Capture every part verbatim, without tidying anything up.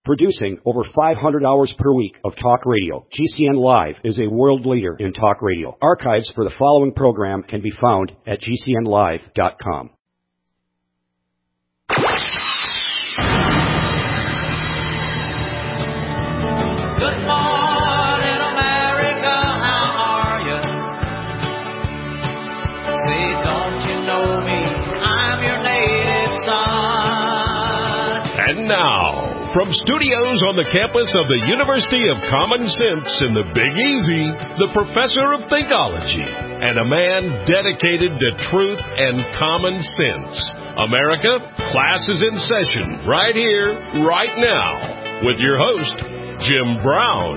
Producing over five hundred hours per week of talk radio, G C N Live is a world leader in talk radio. Archives for the following program can be found at G C N live dot com. Good morning, America, how are you? Say, don't you know me? I'm your native son. And now, from studios on the campus of the University of Common Sense in the Big Easy, the professor of Thinkology, and a man dedicated to truth and common sense. America, class is in session right here, right now, with your host, Jim Brown.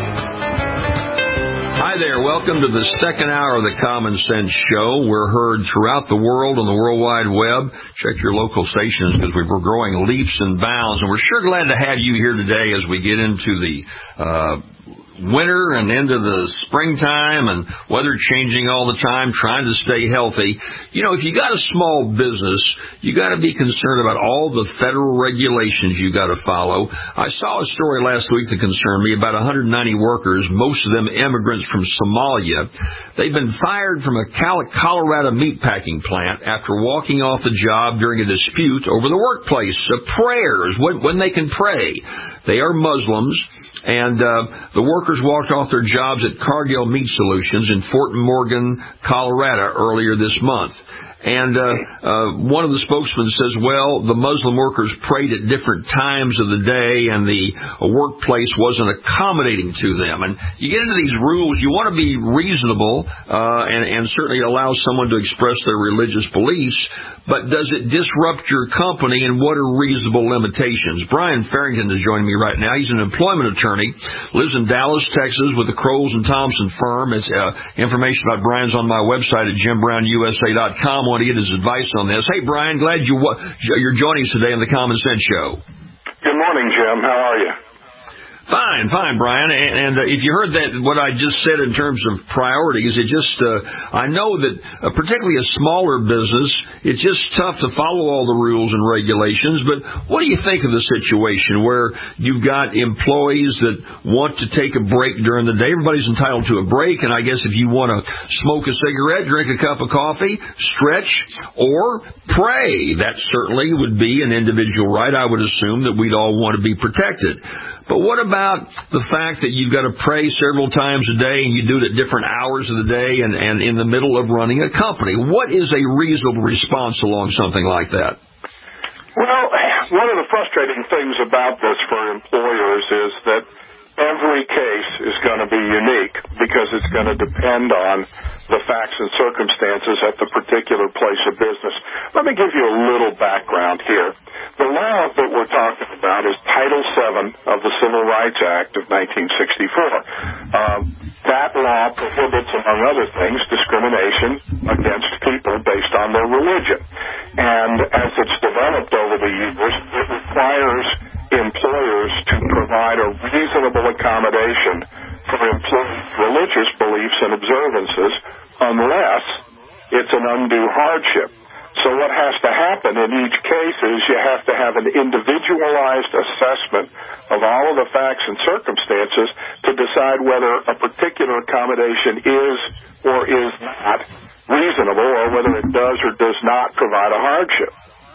Hi there. Welcome to the second hour of the Common Sense Show. We're heard throughout the world on the World Wide Web. Check your local stations because we're growing leaps and bounds. And we're sure glad to have you here today as we get into the uh winter and into the springtime and weather changing all the time, trying to stay healthy. You know, if you got a small business, you got to be concerned about all the federal regulations you got to follow. I saw a story last week that concerned me about one hundred ninety workers, most of them immigrants from Somalia. They've been fired from a Colorado meatpacking plant after walking off the job during a dispute over the workplace of prayers, when, when they can pray. They are Muslims, and uh, the workers walked off their jobs at Cargill Meat Solutions in Fort Morgan, Colorado, earlier this month. And uh, uh, one of the spokesmen says, well, the Muslim workers prayed at different times of the day, and the uh, workplace wasn't accommodating to them. And you get into these rules, you want to be reasonable uh, and, and certainly allow someone to express their religious beliefs, but does it disrupt your company, and what are reasonable limitations? Brian Farrington is joining me right now. He's an employment attorney, lives in Dallas, Texas, with the Crowell and Thompson firm. It's uh, information about Brian's on my website at jim brown u s a dot com. Want to get his advice on this. Hey, Brian, glad you, you're joining us today on the Common Sense Show. Good morning, Jim. How are you? Fine, fine, Brian. And, and uh, if you heard that, what I just said in terms of priorities, it just, uh, I know that uh, particularly a smaller business, it's just tough to follow all the rules and regulations. But what do you think of the situation where you've got employees that want to take a break during the day? Everybody's entitled to a break. And I guess if you want to smoke a cigarette, drink a cup of coffee, stretch, or pray, that certainly would be an individual right. I would assume that we'd all want to be protected. But what about the fact that you've got to pray several times a day and you do it at different hours of the day and, and in the middle of running a company? What is a reasonable response along something like that? Well, one of the frustrating things about this for employers is that every case is going to be unique because it's going to depend on the facts and circumstances at the particular place of business. Let me give you a little background here. The law that we're talking about is Title seven of the Civil Rights Act of nineteen sixty-four. Um, that law prohibits, among other things, discrimination against people based on their religion. And as it's developed over the years, it requires employers to provide a reasonable accommodation for employees' religious beliefs and observances unless it's an undue hardship. So what has to happen in each case is you have to have an individualized assessment of all of the facts and circumstances to decide whether a particular accommodation is or is not reasonable or whether it does or does not provide a hardship.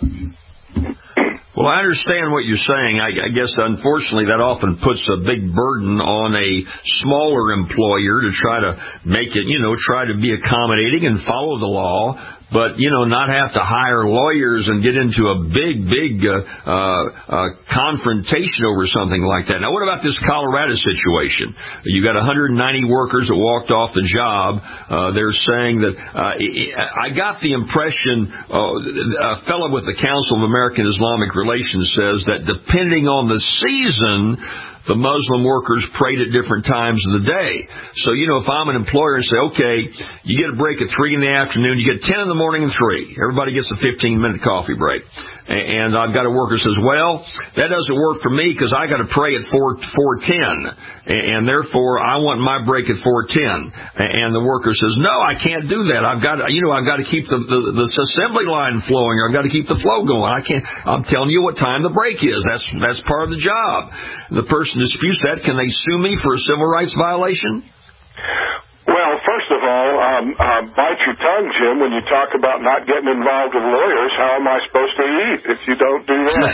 Well, I understand what you're saying. I, I guess, unfortunately, that often puts a big burden on a smaller employer to try to make it, you know, try to be accommodating and follow the law, but, you know, not have to hire lawyers and get into a big, big uh, uh, uh, confrontation over something like that. Now, what about this Colorado situation? You got one hundred ninety workers that walked off the job. Uh, they're saying that uh, I got the impression uh, a fellow with the Council of American Islamic Relations says that depending on the season, the Muslim workers prayed at different times of the day. So, you know, if I'm an employer and say, okay, you get a break at three in the afternoon, you get ten in the morning and three. Everybody gets a fifteen-minute coffee break. and I've got a worker who says, well, that doesn't work for me because I got to pray at four ten, and therefore I want my break at four ten. And the worker says, no, I can't do that. I've got to, you know, I've got to keep the, the, the assembly line flowing, or I've got to keep the flow going. I can't. I'm telling you what time the break is. That's that's part of the job. The person disputes that. Can they sue me for a civil rights violation? Well, first of all, um, uh, bite your tongue, Jim, when you talk about not getting involved with lawyers. How am I supposed to eat if you don't do that?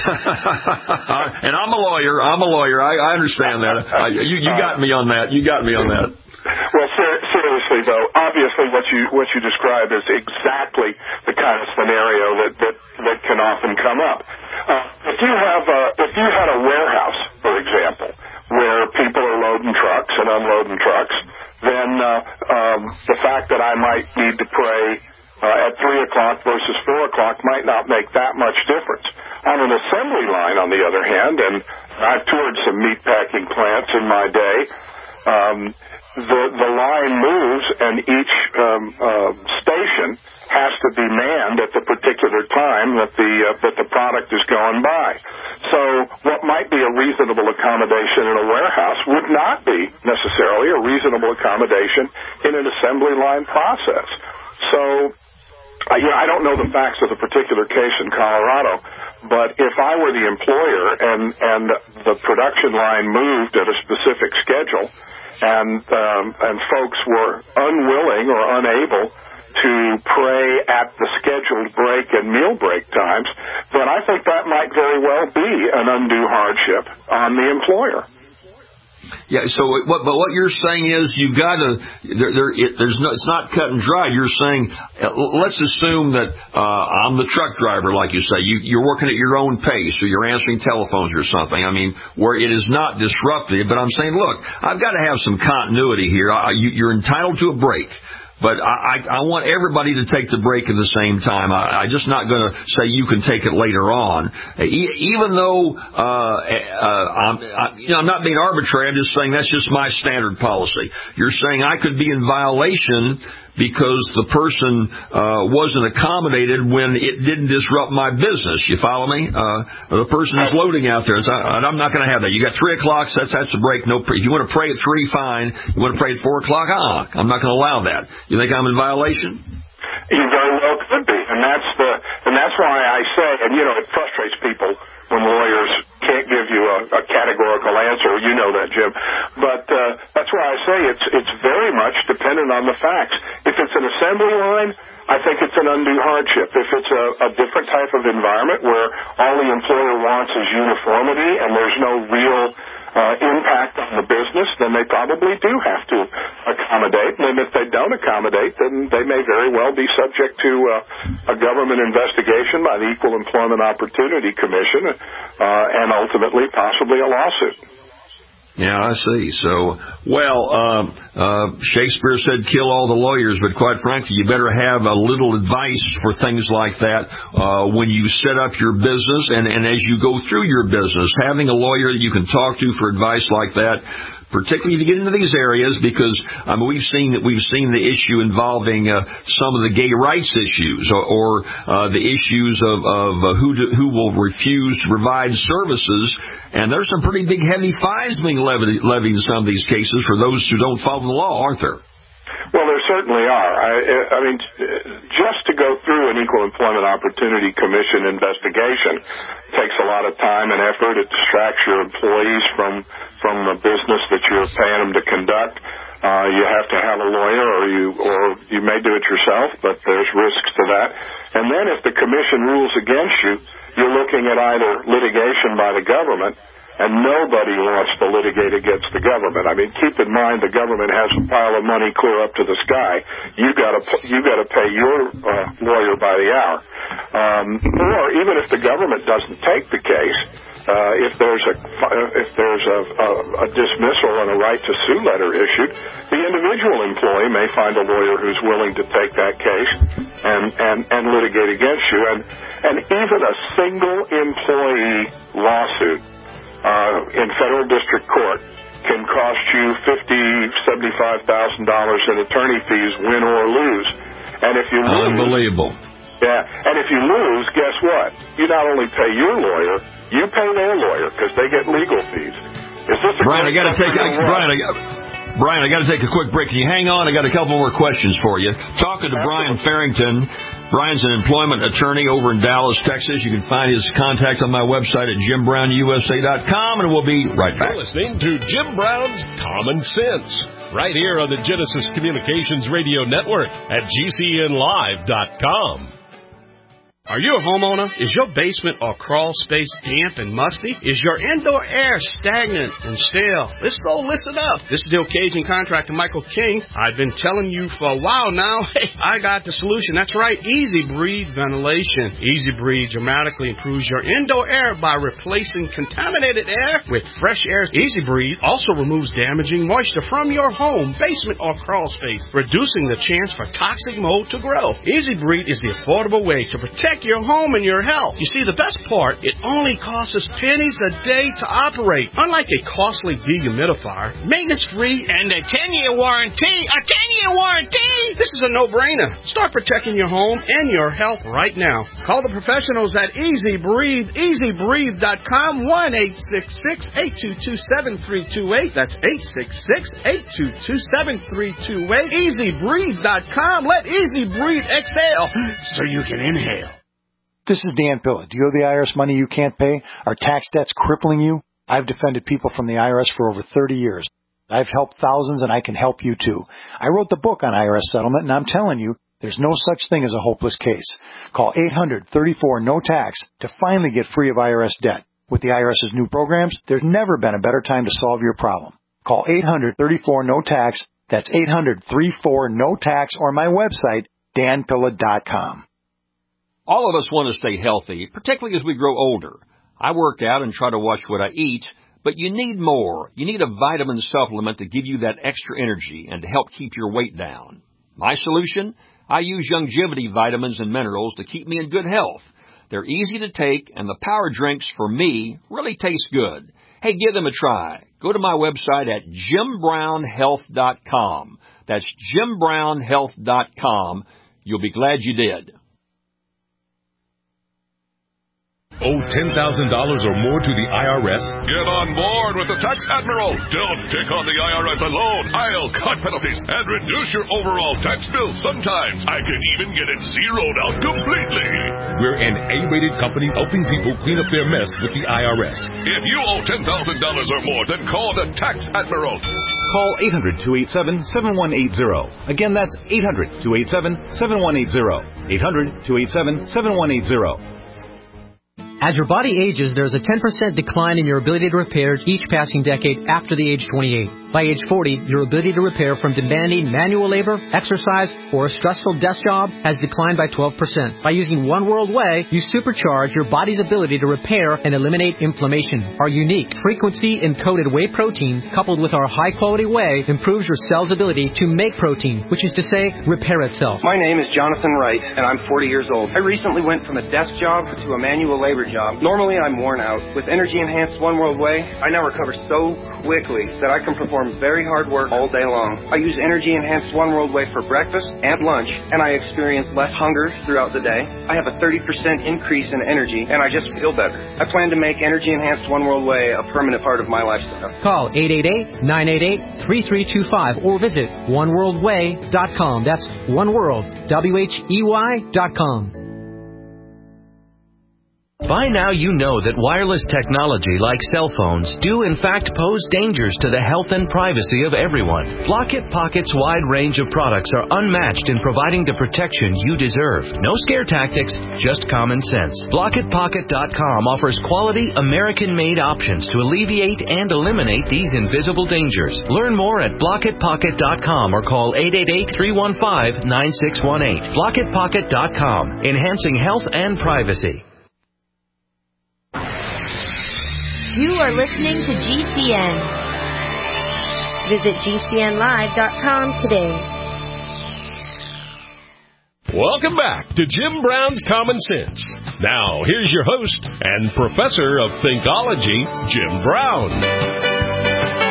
And I'm a lawyer. I'm a lawyer. I, I understand that. I, you, you got me on that. You got me on that. Well, ser- seriously, though, obviously what you what you describe is exactly the kind of scenario that that, that can often come up. Uh, if you have a, if you had a warehouse, for example, where people are loading trucks and unloading trucks, then uh, um, the fact that I might need to pray uh, at three o'clock versus four o'clock might not make that much difference. On an assembly line, on the other hand, and I've toured some meatpacking plants in my day, um, the the line moves and each um, uh, station has to be manned at the particular time that the uh, that the product is going by. So what might be a reasonable accommodation in a warehouse would not be necessarily a reasonable accommodation in an assembly line process. So uh, you know, I don't know the facts of the particular case in Colorado, but if I were the employer and and the production line moved at a specific schedule, and um, and folks were unwilling or unable to pray at the scheduled break and meal break times, then I think that might very well be an undue hardship on the employer. Yeah. So, what, but what you're saying is you've got to. There, there, it, there's no. It's not cut and dry. You're saying, uh, let's assume that uh, I'm the truck driver, like you say. You, you're working at your own pace, or you're answering telephones or something. I mean, where it is not disruptive. But I'm saying, look, I've got to have some continuity here. I, you, you're entitled to a break. But I, I, I want everybody to take the break at the same time. I, I'm just not going to say you can take it later on. E- even though uh, uh, I'm, I, you know, I'm not being arbitrary, I'm just saying that's just my standard policy. You're saying I could be in violation because the person uh, wasn't accommodated when it didn't disrupt my business. You follow me? Uh, the person is loading out there. So I, I'm not going to have that. You got three o'clock, so that's, that's a break. No, if you want to pray at three, fine. You want to pray at four o'clock? Uh-uh. I'm not going to allow that. You think I'm in violation? You very well could be, and that's the and that's why I say, and you know, it frustrates people when lawyers can't give you a, a categorical answer. You know that, Jim. But uh, that's why I say it's it's very much dependent on the facts. If it's an assembly line, I think it's an undue hardship. If it's a, a different type of environment where all the employer wants is uniformity and there's no real uh, impact on the business, then they probably do have to accommodate. And if they don't accommodate, then they may very well be subject to uh, a government investigation by the Equal Employment Opportunity Commission uh, and ultimately possibly a lawsuit. Yeah, I see. So, well, uh, uh, Shakespeare said kill all the lawyers, but quite frankly, you better have a little advice for things like that uh, when you set up your business and, and as you go through your business. Having a lawyer that you can talk to for advice like that, particularly to get into these areas, because um, we've seen that we've seen the issue involving uh, some of the gay rights issues, or, or uh, the issues of, of uh, who do, who will refuse to provide services, and there's some pretty big heavy fines being levied, levied in some of these cases for those who don't follow the law, aren't there? Well, there certainly are. I, I mean, just to go through an Equal Employment Opportunity Commission investigation takes a lot of time and effort. It distracts your employees from from the business that you're paying them to conduct. Uh, you have to have a lawyer, or you or you may do it yourself, but there's risks to that. And then if the commission rules against you, you're looking at either litigation by the government, and nobody wants to litigate against the government. I mean, keep in mind the government has a pile of money clear up to the sky. You got to you got to pay your uh, lawyer by the hour. Um, or even if the government doesn't take the case, uh, if there's a if there's a, a, a dismissal and a right to sue letter issued, the individual employee may find a lawyer who's willing to take that case and and, and litigate against you. And and even a single employee lawsuit Uh, in federal district court can cost you fifty thousand dollars, seventy-five thousand dollars in attorney fees, win or lose. And if you lose, unbelievable. Yeah, and if you lose, guess what? You not only pay your lawyer, you pay their lawyer because they get legal fees. Is this a Brian, I got to take I, Brian, I got Brian, I got to take a quick break. Can you hang on? I got a couple more questions for you. Talking to Brian Farrington. Brian's an employment attorney over in Dallas, Texas. You can find his contact on my website at jim brown u s a dot com, and we'll be right back. You're listening to Jim Brown's Common Sense, right here on the Genesis Communications Radio Network at G C N live dot com. Are you a homeowner? Is your basement or crawl space damp and musty? Is your indoor air stagnant and stale? Let's go listen up. This is the occasion contractor Michael King. I've been telling you for a while now, hey, I got the solution. That's right, Easy Breathe Ventilation. Easy Breathe dramatically improves your indoor air by replacing contaminated air with fresh air. Easy Breathe also removes damaging moisture from your home, basement, or crawl space, reducing the chance for toxic mold to grow. Easy Breathe is the affordable way to protect your home and your health. You see, the best part, it only costs us pennies a day to operate. Unlike a costly dehumidifier, maintenance-free, and a ten-year warranty. A ten-year warranty! This is a no-brainer. Start protecting your home and your health right now. Call the professionals at Easy Breathe, easy breathe dot com, one eight six six, eight two two, seven three two eight. That's eight six six, eight two two, seven three two eight. easy breathe dot com. Let Easy Breathe exhale so you can inhale. This is Dan Pilla. Do you owe the I R S money you can't pay? Are tax debts crippling you? I've defended people from the I R S for over thirty years. I've helped thousands, and I can help you too. I wrote the book on I R S settlement, and I'm telling you, there's no such thing as a hopeless case. Call eight hundred, thirty-four, no tax to finally get free of I R S debt. With the IRS's new programs, there's never been a better time to solve your problem. Call eight hundred, thirty-four, no tax. That's eight hundred, thirty-four, no tax, or my website, dan pilla dot com. All of us want to stay healthy, particularly as we grow older. I work out and try to watch what I eat, but you need more. You need a vitamin supplement to give you that extra energy and to help keep your weight down. My solution? I use Youngevity vitamins and minerals to keep me in good health. They're easy to take, and the power drinks, for me, really taste good. Hey, give them a try. Go to my website at jim brown health dot com. That's jim brown health dot com. You'll be glad you did. Owe ten thousand dollars or more to the I R S? Get on board with the Tax Admiral. Don't take on the I R S alone. I'll cut penalties and reduce your overall tax bill. Sometimes I can even get it zeroed out completely. We're an A-rated company helping people clean up their mess with the I R S. If you owe ten thousand dollars or more, then call the Tax Admiral. Call eight hundred, two eight seven, seven one eight zero. Again, that's eight hundred, two eight seven, seven one eight zero. eight hundred, two eight seven, seven one eight zero. As your body ages, there's a ten percent decline in your ability to repair each passing decade after the age twenty-eight. By age forty, your ability to repair from demanding manual labor, exercise, or a stressful desk job has declined by twelve percent. By using One World Whey, you supercharge your body's ability to repair and eliminate inflammation. Our unique frequency-encoded whey protein, coupled with our high-quality whey, improves your cell's ability to make protein, which is to say, repair itself. My name is Jonathan Wright, and I'm forty years old. I recently went from a desk job to a manual labor job. Normally, I'm worn out. With energy-enhanced One World Whey, I now recover so quickly that I can perform very hard work all day long. I use energy-enhanced One World Whey for breakfast and lunch, and I experience less hunger throughout the day. I have a thirty percent increase in energy, and I just feel better. I plan to make energy-enhanced One World Whey a permanent part of my lifestyle. Call eight eight eight, nine eight eight, three three two five or visit one world whey dot com. That's One World, W H E Y dot com. By now you know that wireless technology like cell phones do in fact pose dangers to the health and privacy of everyone. Block-It Pocket's wide range of products are unmatched in providing the protection you deserve. No scare tactics, just common sense. block it pocket dot com offers quality American-made options to alleviate and eliminate these invisible dangers. Learn more at block it pocket dot com or call eight eight eight, three one five, nine six one eight. block it pocket dot com, enhancing health and privacy. You are listening to G C N. Visit G C N live dot com today. Welcome back to Jim Brown's Common Sense. Now, here's your host and professor of Thinkology, Jim Brown.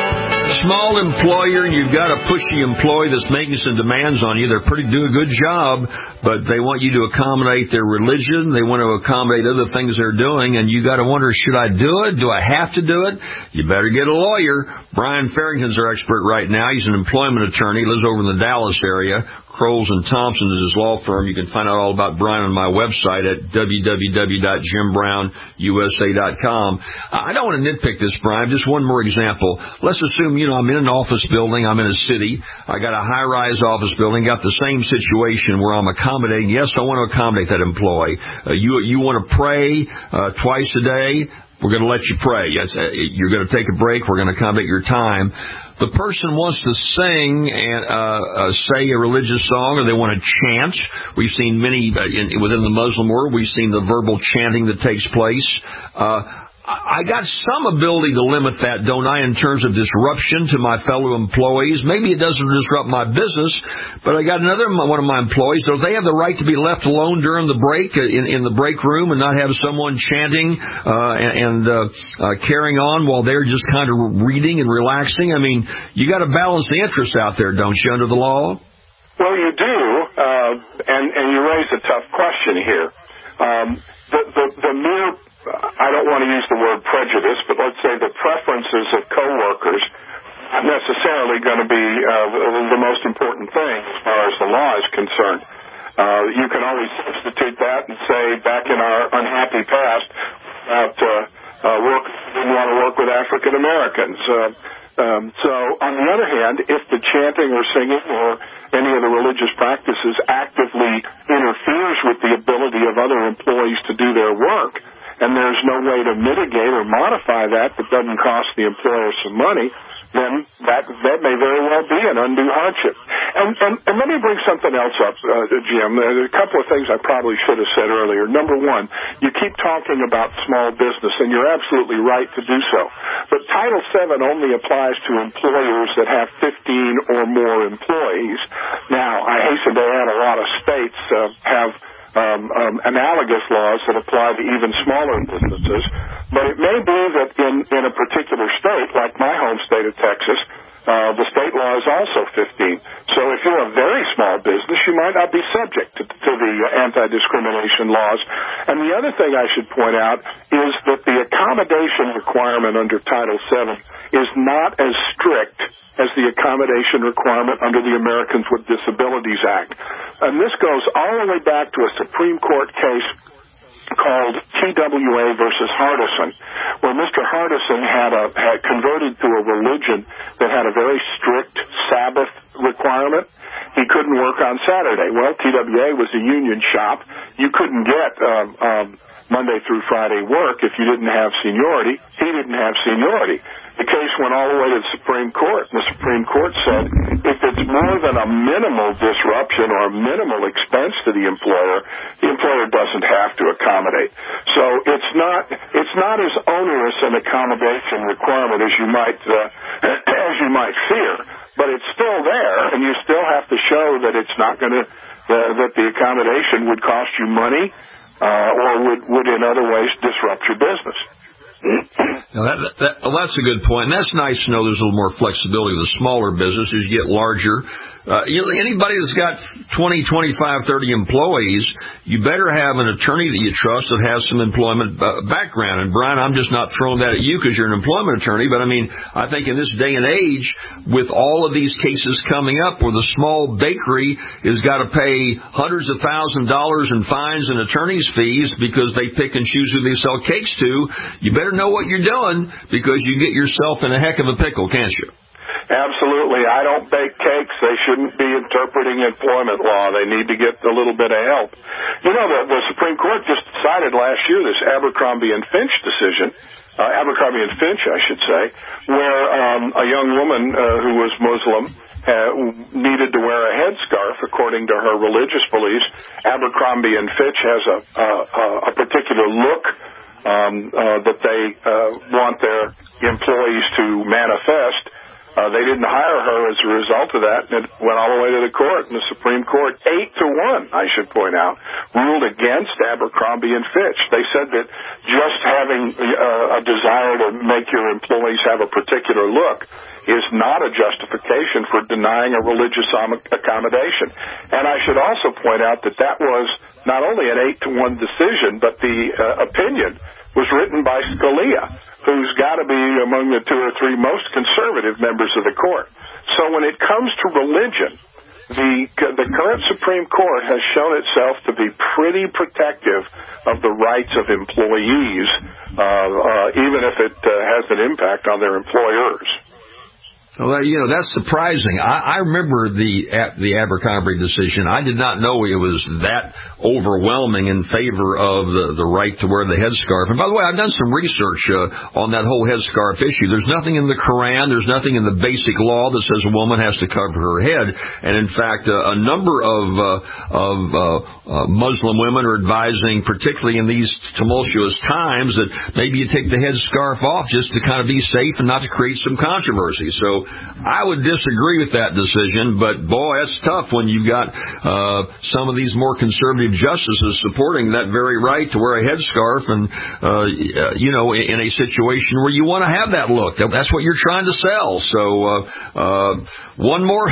small employer and you've got a pushy employee that's making some demands on you, they're pretty do a good job, but they want you to accommodate their religion, they want to accommodate other things they're doing, and you got to wonder, should I do it? Do I have to do it? You better get a lawyer. Brian Farrington's our expert right now. He's an employment attorney, lives over in the Dallas area. Krols and Thompson is his law firm. You can find out all about Brian on my website at w w w dot jim brown u s a dot com. I don't want to nitpick this, Brian. Just one more example. Let's assume, you know, I'm in an office building. I'm in a city. I got a high-rise office building. Got the same situation where I'm accommodating. Yes, I want to accommodate that employee. Uh, you you want to pray uh, twice a day? We're going to let you pray. Yes, you're going to take a break. We're going to accommodate your time. The person wants to sing and uh, uh, say a religious song, or they want to chant. We've seen many uh, in, within the Muslim world. We've seen the verbal chanting that takes place. Uh, I got some ability to limit that, don't I, in terms of disruption to my fellow employees. Maybe it doesn't disrupt my business, but I got another one of my employees. So they have the right to be left alone during the break in, in the break room and not have someone chanting uh, and uh, uh, carrying on while they're just kind of reading and relaxing. I mean, you got to balance the interests out there, don't you, under the law? Well, you do, uh, and, and you raise a tough question here. Um, the, the, the mere I don't want to use the word prejudice, but let's say the preferences of coworkers aren't necessarily going to be uh, the most important thing as far as the law is concerned. Uh, you can always substitute that and say, back in our unhappy past, about uh, uh, work didn't want to work with African Americans. Uh, um, so, on the other hand, if the chanting or singing or any of the religious practices actively interferes with the ability of other employees to do their work, and there's no way to mitigate or modify that that doesn't cost the employer some money, then that that may very well be an undue hardship. And, and, and let me bring something else up, uh, Jim. There's a couple of things I probably should have said earlier. Number one, you keep talking about small business, and you're absolutely right to do so. But Title seven only applies to employers that have fifteen or more employees. Now, I hasten to add, a lot of states uh, have Um, um, analogous laws that apply to even smaller businesses, but it may be that in, in a particular state, like my home state of Texas, uh, the state law is also fifteen. So if you're a very small business, you might not be subject to, to the anti-discrimination laws. And the other thing I should point out is that the accommodation requirement under Title seven is not as strict as the accommodation requirement under the Americans with Disabilities Act. And this goes all the way back to a Supreme Court case called T W A versus Hardison, where Mister Hardison had, a, had converted to a religion that had a very strict Sabbath requirement. He couldn't work on Saturday. Well, T W A was a union shop. You couldn't get um, um, Monday through Friday work if you didn't have seniority. He didn't have seniority. The case went all the way to the Supreme Court, and the Supreme Court said if it's more than a minimal disruption or a minimal expense to the employer, the employer doesn't have to accommodate. So it's not it's not as onerous an accommodation requirement as you might uh, as you might fear, but it's still there, and you still have to show that it's not going to uh, that the accommodation would cost you money uh, or would would in other ways disrupt your business. Now that, that, well, that's a good point. And that's nice to know there's a little more flexibility with the smaller business as you get larger. Uh, you know, anybody that's got twenty, twenty-five, thirty employees, you better have an attorney that you trust that has some employment uh, background. And, Brian, I'm just not throwing that at you because you're an employment attorney, but, I mean, I think in this day and age, with all of these cases coming up where the small bakery has got to pay hundreds of thousands of dollars in fines and attorney's fees because they pick and choose who they sell cakes to, you better know what you're doing because you get yourself in a heck of a pickle, can't you? Absolutely. I don't bake cakes. They shouldn't be interpreting employment law. They need to get a little bit of help. You know, the, the Supreme Court just decided last year this Abercrombie and Finch decision, uh, Abercrombie and Finch, I should say, where um, a young woman uh, who was Muslim uh, needed to wear a headscarf according to her religious beliefs. Abercrombie and Fitch has a, a, a particular look um, uh, that they uh, want their employees to manifest. Uh, they didn't hire her as a result of that, and it went all the way to the court. And the Supreme Court, eight to one, I should point out, ruled against Abercrombie and Fitch. They said that just having uh, a desire to make your employees have a particular look is not a justification for denying a religious accommodation. And I should also point out that that was not only an eight to one decision, but the uh, opinion was written by Scalia, who's got to be among the two or three most conservative members of the court. So when it comes to religion, the the current Supreme Court has shown itself to be pretty protective of the rights of employees, uh, uh, even if it uh, has an impact on their employers. Well, you know, that's surprising. I, I remember the the Abercrombie decision. I did not know it was that overwhelming in favor of the, the right to wear the headscarf. And by the way, I've done some research uh, on that whole headscarf issue. There's nothing in the Quran, there's nothing in the basic law that says a woman has to cover her head. And in fact, uh, a number of uh, of uh, uh, Muslim women are advising, particularly in these tumultuous times, that maybe you take the headscarf off just to kind of be safe and not to create some controversy. So I would disagree with that decision, but boy, that's tough when you've got uh, some of these more conservative justices supporting that very right to wear a headscarf, and uh, you know, in a situation where you want to have that look. That's what you're trying to sell. So uh, uh, one more,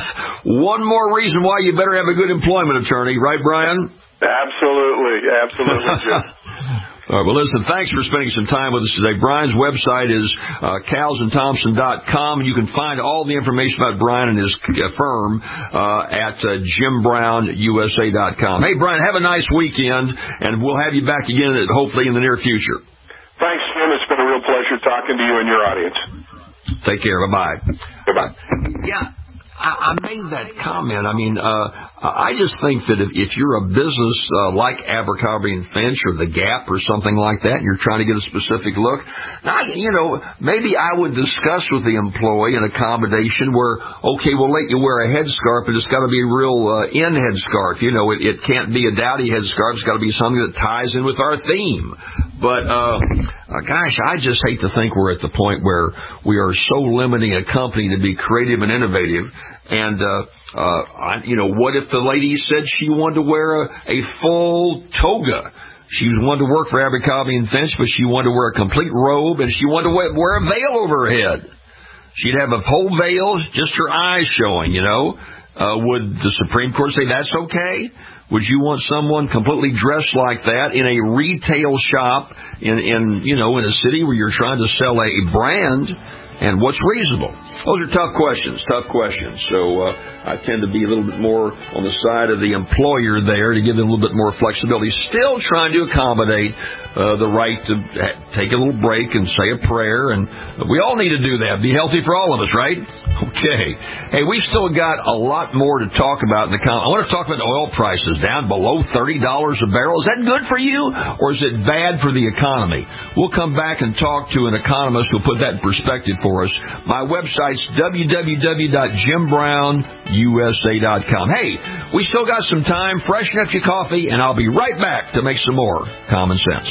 one more reason why you better have a good employment attorney, right, Brian? Absolutely, absolutely, Jim. All right, well, listen, thanks for spending some time with us today. Brian's website is uh, cals and thompson dot com, and you can find all the information about Brian and his uh, firm uh, at uh, jim brown u s a dot com. Hey, Brian, have a nice weekend, and we'll have you back again hopefully in the near future. Thanks, Jim. It's been a real pleasure talking to you and your audience. Take care. Bye-bye. Bye-bye. Yeah. I, I made that comment. I mean, uh, I just think that if, if you're a business uh, like Abercrombie and Fitch or The Gap or something like that, and you're trying to get a specific look, now, you know, maybe I would discuss with the employee an accommodation where, okay, we'll let you wear a headscarf, but it's got to be a real uh, in headscarf. You know, it, it can't be a dowdy headscarf. It's got to be something that ties in with our theme. But, uh, uh, gosh, I just hate to think we're at the point where we are so limiting a company to be creative and innovative. And, uh, uh, I, you know, what if the lady said she wanted to wear a, a full toga? She wanted to work for Abercrombie and Fitch, but she wanted to wear a complete robe, and she wanted to wear, wear a veil over her head. She'd have a whole veil, just her eyes showing, you know. Uh, would the Supreme Court say that's okay? Would you want someone completely dressed like that in a retail shop in, in you know, in a city where you're trying to sell a brand? And what's reasonable? Those are tough questions, tough questions. So uh, I tend to be a little bit more on the side of the employer there to give them a little bit more flexibility. Still trying to accommodate uh, the right to ha- take a little break and say a prayer. And we all need to do that. Be healthy for all of us, right? Okay. Hey, we've still got a lot more to talk about in the com- I want to talk about oil prices down below thirty dollars a barrel. Is that good for you, or is it bad for the economy? We'll come back and talk to an economist who'll put that in perspective for us. My website's w w w dot jim brown u s a dot com. Hey, we still got some time. Freshen up your coffee, and I'll be right back to make some more Common Sense.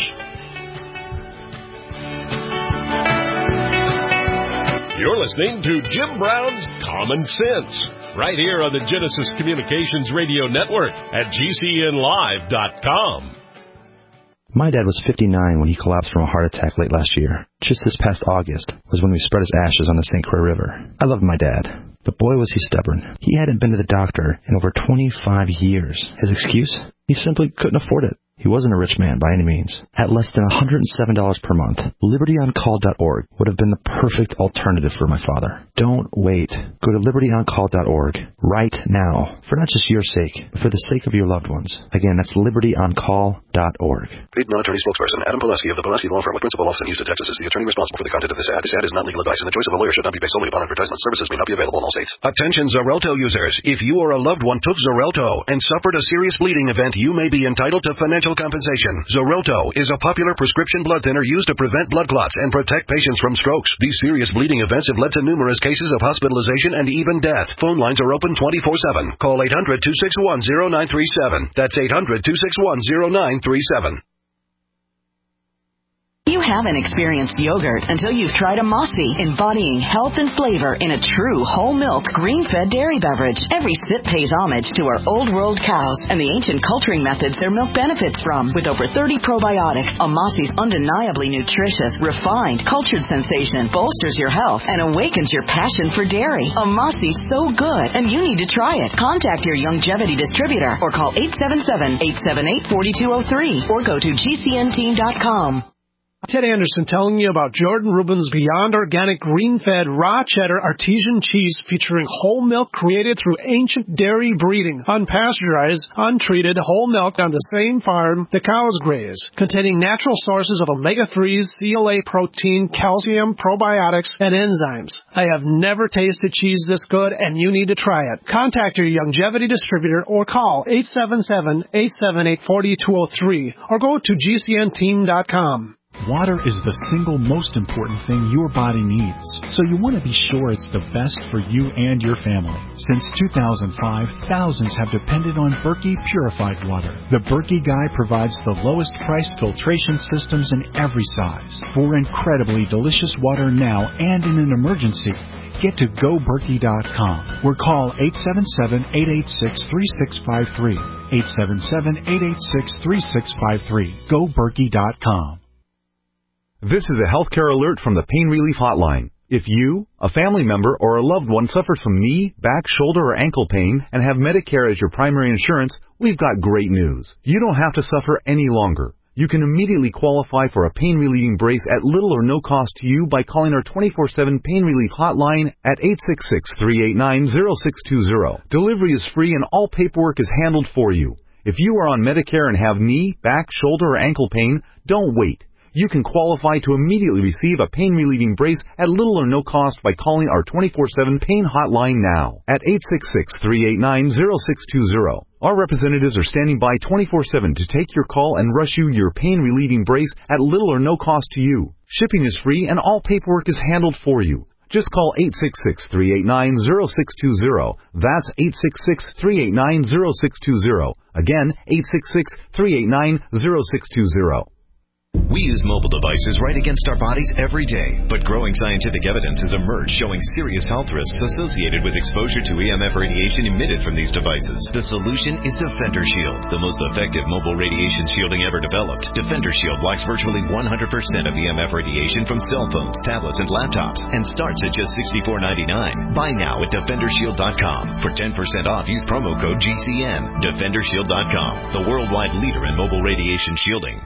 You're listening to Jim Brown's Common Sense, right here on the Genesis Communications Radio Network at G C N live dot com. My dad was fifty-nine when he collapsed from a heart attack late last year. Just this past August was when we spread his ashes on the Saint Croix River. I loved my dad, but boy was he stubborn. He hadn't been to the doctor in over twenty-five years. His excuse? He simply couldn't afford it. He wasn't a rich man by any means. At less than one hundred seven dollars per month, liberty on call dot org would have been the perfect alternative for my father. Don't wait. Go to liberty on call dot org right now, for not just your sake, but for the sake of your loved ones. Again, that's liberty on call dot org. Paid non-attorney spokesperson Adam Pileski of the Pileski Law Firm with principal office in Houston, Texas is the attorney responsible for the content of this ad. This ad is not legal advice, and the choice of a lawyer should not be based solely upon advertisement. Services may not be available in all states. Attention Xarelto users. If you or a loved one took Xarelto and suffered a serious bleeding event, you may be entitled to financial compensation. Xarelto is a popular prescription blood thinner used to prevent blood clots and protect patients from strokes. These serious bleeding events have led to numerous cases of hospitalization and even death. Phone lines are open twenty-four seven. Call eight hundred two six one zero nine three seven. That's eight hundred two six one zero nine three seven. You You haven't experienced yogurt until you've tried a Mossy, embodying health and flavor in a true whole milk, green-fed dairy beverage. Every sip pays homage to our old world cows and the ancient culturing methods their milk benefits from. With over thirty probiotics, a Mossy's undeniably nutritious, refined, cultured sensation bolsters your health and awakens your passion for dairy. A Mossy's so good, and you need to try it. Contact your Youngevity distributor or call eight seven seven, eight seven eight, four two zero three or go to G C N team dot com. Ted Anderson telling you about Jordan Rubin's Beyond Organic Green-Fed Raw Cheddar Artesian Cheese featuring whole milk created through ancient dairy breeding, unpasteurized, untreated whole milk on the same farm the cows graze, containing natural sources of omega threes, C L A protein, calcium, probiotics, and enzymes. I have never tasted cheese this good, and you need to try it. Contact your Youngevity distributor or call eight seven seven, eight seven eight, four two zero three or go to G C N team dot com. Water is the single most important thing your body needs, so you want to be sure it's the best for you and your family. Since two thousand five, thousands have depended on Berkey purified water. The Berkey Guy provides the lowest priced filtration systems in every size. For incredibly delicious water now and in an emergency, get to go berkey dot com or call eight seven seven, eight eight six, three six five three, eight seven seven, eight eight six, three six five three. go berkey dot com. This is a healthcare alert from the Pain Relief Hotline. If you, a family member, or a loved one suffers from knee, back, shoulder, or ankle pain and have Medicare as your primary insurance, we've got great news. You don't have to suffer any longer. You can immediately qualify for a pain-relieving brace at little or no cost to you by calling our twenty-four seven Pain Relief Hotline at eight six six, three eight nine, zero six two zero. Delivery is free and all paperwork is handled for you. If you are on Medicare and have knee, back, shoulder, or ankle pain, don't wait. You can qualify to immediately receive a pain-relieving brace at little or no cost by calling our twenty-four seven Pain Hotline now at eight six six, three eight nine, zero six two zero. Our representatives are standing by twenty-four seven to take your call and rush you your pain-relieving brace at little or no cost to you. Shipping is free and all paperwork is handled for you. Just call eight six six, three eight nine, zero six two zero. That's eight six six, three eight nine, zero six two zero. Again, eight six six, three eight nine, zero six two zero. We use mobile devices right against our bodies every day, but growing scientific evidence has emerged showing serious health risks associated with exposure to E M F radiation emitted from these devices. The solution is Defender Shield, the most effective mobile radiation shielding ever developed. Defender Shield blocks virtually one hundred percent of E M F radiation from cell phones, tablets, and laptops, and starts at just sixty-four ninety-nine. Buy now at defender shield dot com. For ten percent off, use promo code G C N. defender shield dot com, the worldwide leader in mobile radiation shielding.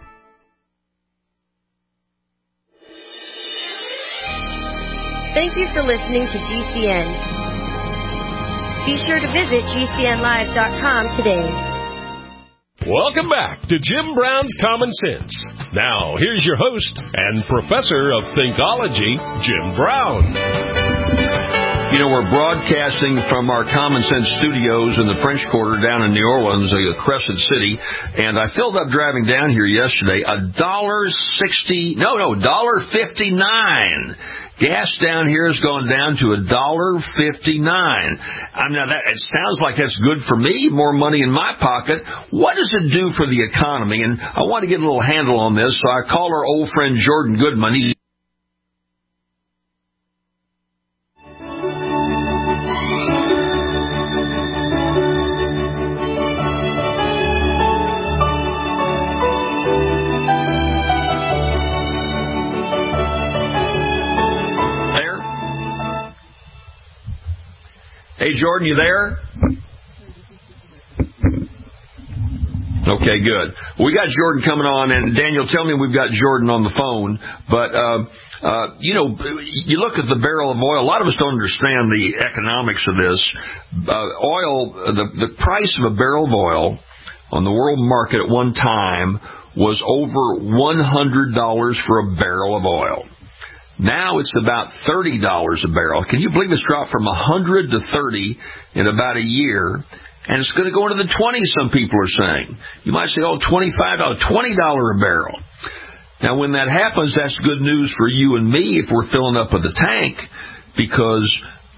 Thank you for listening to G C N. Be sure to visit G C N live dot com today. Welcome back to Jim Brown's Common Sense. Now, here's your host and professor of Thinkology, Jim Brown. You know, we're broadcasting from our Common Sense studios in the French Quarter down in New Orleans, uh, Crescent City, and I filled up driving down here yesterday. A dollar sixty, no, no, dollar fifty-nine. Gas down here has gone down to a dollar fifty-nine. I mean, now that it sounds like that's good for me, more money in my pocket. What does it do for the economy? And I want to get a little handle on this, so I call our old friend Jordan Goodman. He's Hey, Jordan, you there? Okay, good. We got Jordan coming on, and Daniel, tell me we've got Jordan on the phone. But, uh, uh, you know, you look at the barrel of oil. A lot of us don't understand the economics of this. Uh, oil, the, the price of a barrel of oil on the world market at one time was over one hundred dollars for a barrel of oil. Now it's about thirty dollars a barrel. Can you believe it's dropped from one hundred to thirty in about a year? And it's going to go into the twenties, some people are saying. You might say, oh, twenty-five dollars, twenty dollars a barrel. Now, when that happens, that's good news for you and me if we're filling up with the tank, because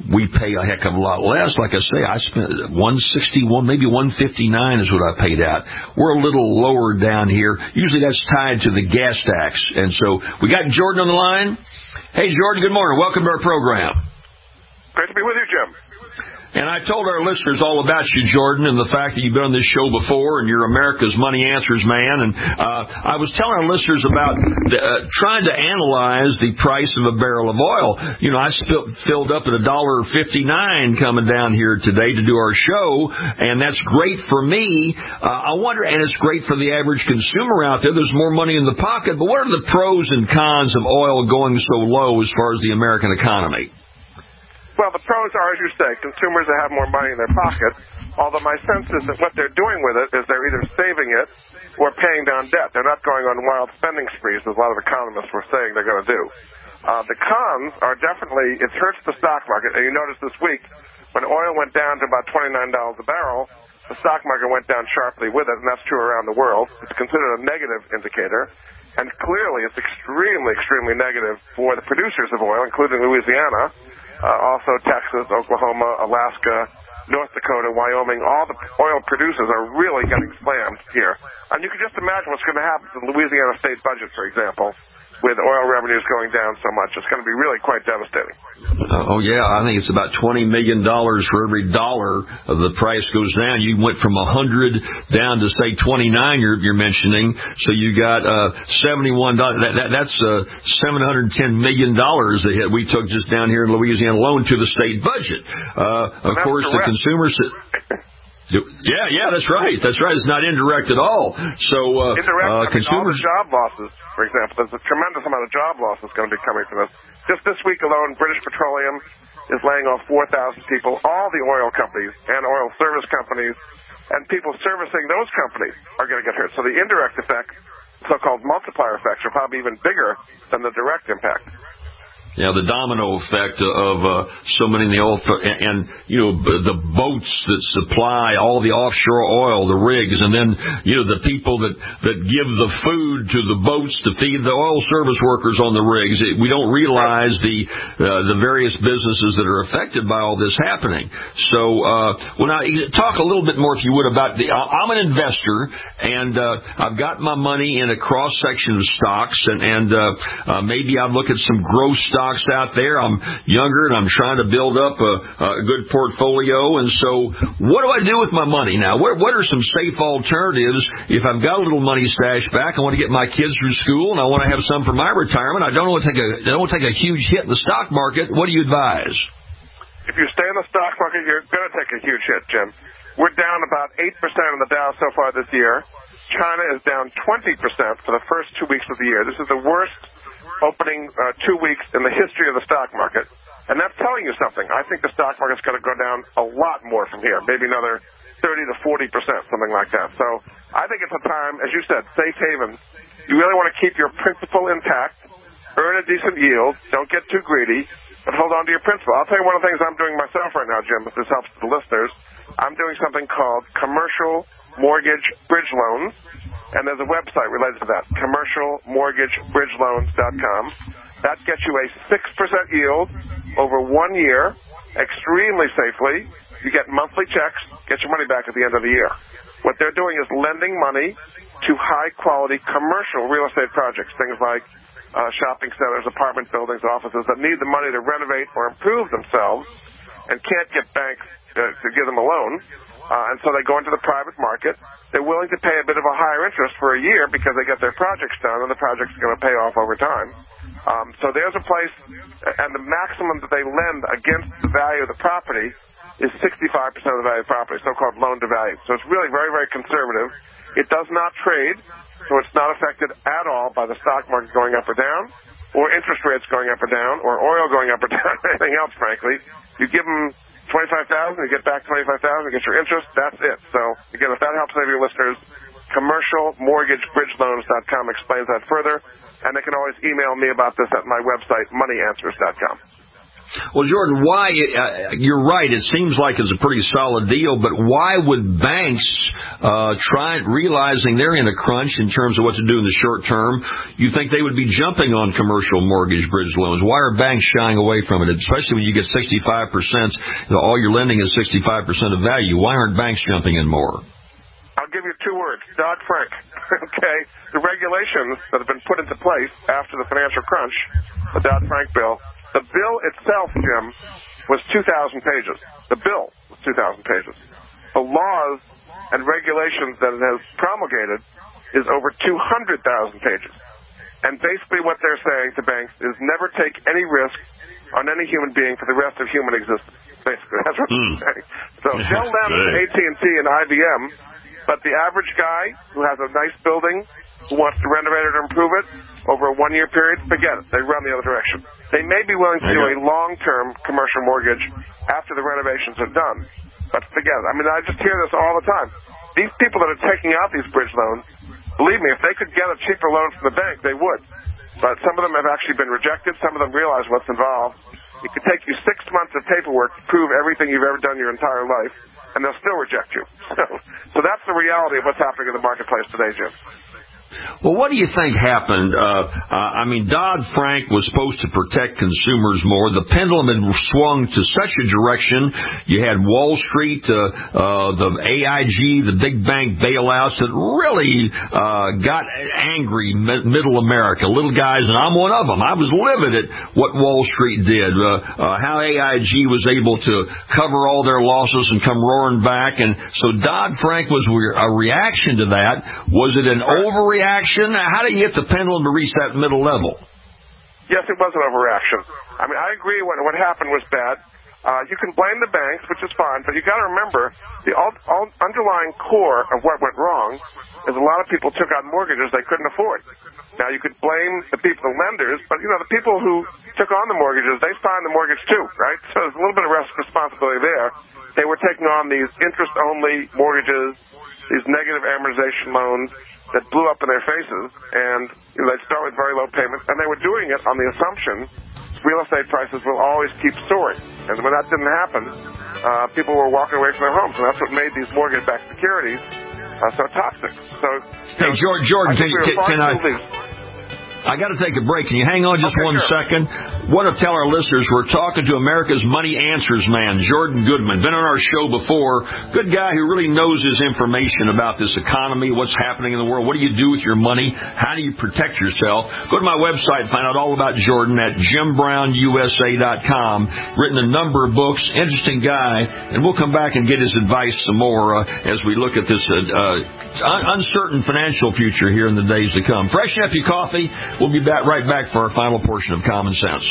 we pay a heck of a lot less. Like I say, I spent one sixty-one, maybe one fifty-nine is what I paid out. We're a little lower down here. Usually that's tied to the gas tax. And so we got Jordan on the line. Hey, Jordan, good morning. Welcome to our program. Great to be with you, Jim. And I told our listeners all about you, Jordan, and the fact that you've been on this show before, and you're America's Money Answers man. And uh, I was telling our listeners about the, uh, trying to analyze the price of a barrel of oil. You know, I sp- filled up at one dollar fifty-nine coming down here today to do our show, and that's great for me. Uh, I wonder, and it's great for the average consumer out there. There's more money in the pocket, but what are the pros and cons of oil going so low as far as the American economy? Well, the pros are, as you say, consumers that have more money in their pocket, although my sense is that what they're doing with it is they're either saving it or paying down debt. They're not going on wild spending sprees, as a lot of economists were saying they're going to do. Uh, the cons are definitely, it hurts the stock market. And you notice this week, when oil went down to about twenty-nine dollars a barrel, the stock market went down sharply with it, and that's true around the world. It's considered a negative indicator. And clearly, it's extremely, extremely negative for the producers of oil, including Louisiana, Uh, also Texas, Oklahoma, Alaska, North Dakota, Wyoming. All the oil producers are really getting slammed here. And you can just imagine what's going to happen to the Louisiana state budget, for example, with oil revenues going down so much. It's going to be really quite devastating. Uh, oh, yeah. I think it's about twenty million dollars for every dollar of the price goes down. You went from one hundred down to, say, twenty-nine you're, you're mentioning. So you got uh, seventy-one dollars. That, that, that's uh, seven hundred ten million dollars that we took just down here in Louisiana alone to the state budget. Uh, of course, correct. The consumers... Yeah, yeah, that's right. That's right. It's not indirect at all. So, uh, indirect, uh, I mean, consumers. all the job losses, for example, there's a tremendous amount of job losses going to be coming from this. Just this week alone, British Petroleum is laying off four thousand people. All the oil companies and oil service companies and people servicing those companies are going to get hurt. So the indirect effect, so-called multiplier effects, are probably even bigger than the direct impact. Yeah, the domino effect of uh, so many in the oil, and, and you know, the boats that supply all the offshore oil, the rigs, and then you know the people that that give the food to the boats to feed the oil service workers on the rigs. We don't realize the uh, the various businesses that are affected by all this happening. So, uh, well, now talk a little bit more, if you would, about the. I'm an investor, and uh, I've got my money in a cross section of stocks, and and uh, uh, maybe I look at some growth stocks out there. I'm younger and I'm trying to build up a, a good portfolio. And so what do I do with my money now? What, what are some safe alternatives? If I've got a little money stashed back, I want to get my kids through school and I want to have some for my retirement. I don't want to take a, I don't want to take a huge hit in the stock market. What do you advise? If you stay in the stock market, you're going to take a huge hit, Jim. We're down about eight percent in the Dow so far this year. China is down twenty percent for the first two weeks of the year. This is the worst opening uh, two weeks in the history of the stock market. And that's telling you something. I think the stock market's going to go down a lot more from here, maybe another thirty to forty percent, something like that. So I think it's a time, as you said, safe haven. You really want to keep your principal intact, earn a decent yield, don't get too greedy, but hold on to your principal. I'll tell you one of the things I'm doing myself right now, Jim, if this helps the listeners. I'm doing something called commercial mortgage bridge loans. And there's a website related to that, commercial mortgage bridge loans dot com. That gets you a six percent yield over one year, extremely safely. You get monthly checks, get your money back at the end of the year. What they're doing is lending money to high-quality commercial real estate projects, things like uh, shopping centers, apartment buildings, offices that need the money to renovate or improve themselves and can't get banks uh, to give them a loan. Uh, and so they go into the private market. They're willing to pay a bit of a higher interest for a year because they get their projects done, and the project's going to pay off over time. Um, so there's a place, and the maximum that they lend against the value of the property is sixty-five percent of the value of the property, so-called loan-to-value. So it's really very, very conservative. It does not trade, so it's not affected at all by the stock market going up or down, or interest rates going up or down, or oil going up or down, or anything else, frankly. You give them twenty-five thousand dollars, you get back twenty-five thousand dollars, you get your interest, that's it. So, again, if that helps any of your listeners, commercial mortgage bridge loans dot com explains that further, and they can always email me about this at my website, money answers dot com. Well, Jordan, why, uh, you're right, it seems like it's a pretty solid deal, but why would banks uh, try, realizing they're in a crunch in terms of what to do in the short term, you think they would be jumping on commercial mortgage bridge loans? Why are banks shying away from it, especially when you get sixty-five percent, you know, all your lending is sixty-five percent of value? Why aren't banks jumping in more? I'll give you two words, Dodd-Frank. Okay, the regulations that have been put into place after the financial crunch, the Dodd-Frank bill, the bill itself, Jim, was two thousand pages. The bill was two thousand pages. The laws and regulations that it has promulgated is over two hundred thousand pages. And basically what they're saying to banks is never take any risk on any human being for the rest of human existence. Basically, that's what mm. they're saying. So tell them A T and T and I B M, but the average guy who has a nice building, who wants to renovate it or improve it over a one-year period, forget it. They run the other direction. They may be willing to do a long-term commercial mortgage after the renovations are done, but forget it. I mean, I just hear this all the time. These people that are taking out these bridge loans, believe me, if they could get a cheaper loan from the bank, they would. But some of them have actually been rejected. Some of them realize what's involved. It could take you six months of paperwork to prove everything you've ever done your entire life, and they'll still reject you. So, so that's the reality of what's happening in the marketplace today, Jim. Well, what do you think happened? Uh, uh, I mean, Dodd-Frank was supposed to protect consumers more. The pendulum had swung to such a direction. You had Wall Street, uh, uh, the A I G, the big bank bailouts that really uh, got angry mi- middle America, little guys, and I'm one of them. I was livid at what Wall Street did, uh, uh, how A I G was able to cover all their losses and come roaring back. And so Dodd-Frank was a reaction to that. Was it an overreaction? How do you get the pendulum to reach that middle level? Yes, it was an overreaction. I mean, I agree what, what happened was bad. Uh, you can blame the banks, which is fine, but you got to remember the all, all underlying core of what went wrong is a lot of people took out mortgages they couldn't afford. Now, you could blame the people, the lenders, but, you know, the people who took on the mortgages, they signed the mortgage too, right? So there's a little bit of responsibility there. They were taking on these interest-only mortgages, these negative amortization loans that blew up in their faces, and you know, they'd start with very low payments, and they were doing it on the assumption real estate prices will always keep soaring. And when that didn't happen, uh, people were walking away from their homes, and that's what made these mortgage-backed securities uh, so toxic. So, hey, know, Jordan, Jordan, can, we can, can I? I got to take a break. Can you hang on just okay, one sure. second? Want to tell our listeners we're talking to America's Money Answers man, Jordan Goodman. Been on our show before. Good guy who really knows his information about this economy, what's happening in the world. What do you do with your money? How do you protect yourself? Go to my website and find out all about Jordan at jim brown u s a dot com. Written a number of books. Interesting guy. And we'll come back and get his advice some more uh, as we look at this uh, uh, uncertain financial future here in the days to come. Freshen up your coffee. We'll be back right back for our final portion of Common Sense.